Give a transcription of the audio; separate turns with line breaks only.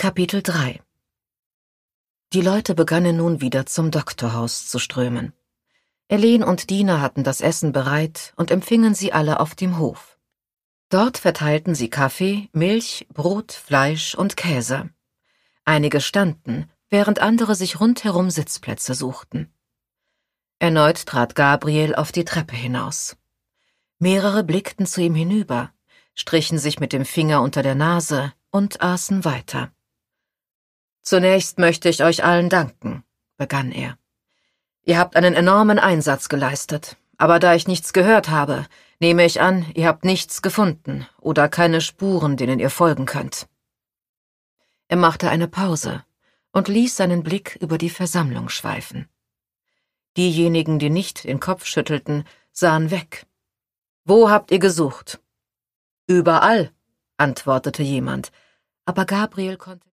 Kapitel 3 Die Leute begannen nun wieder zum Doktorhaus zu strömen. Elen und Dina hatten das Essen bereit und empfingen sie alle auf dem Hof. Dort verteilten sie Kaffee, Milch, Brot, Fleisch und Käse. Einige standen, während andere sich rundherum Sitzplätze suchten. Erneut trat Gabriel auf die Treppe hinaus. Mehrere blickten zu ihm hinüber, strichen sich mit dem Finger unter der Nase und aßen weiter. »Zunächst möchte ich euch allen danken«, begann er. »Ihr habt einen enormen Einsatz geleistet, aber da ich nichts gehört habe, nehme ich an, ihr habt nichts gefunden oder keine Spuren, denen ihr folgen könnt.« Er machte eine Pause und ließ seinen Blick über die Versammlung schweifen. Diejenigen, die nicht den Kopf schüttelten, sahen weg. »Wo habt ihr gesucht?« »Überall«, antwortete jemand, aber Gabriel konnte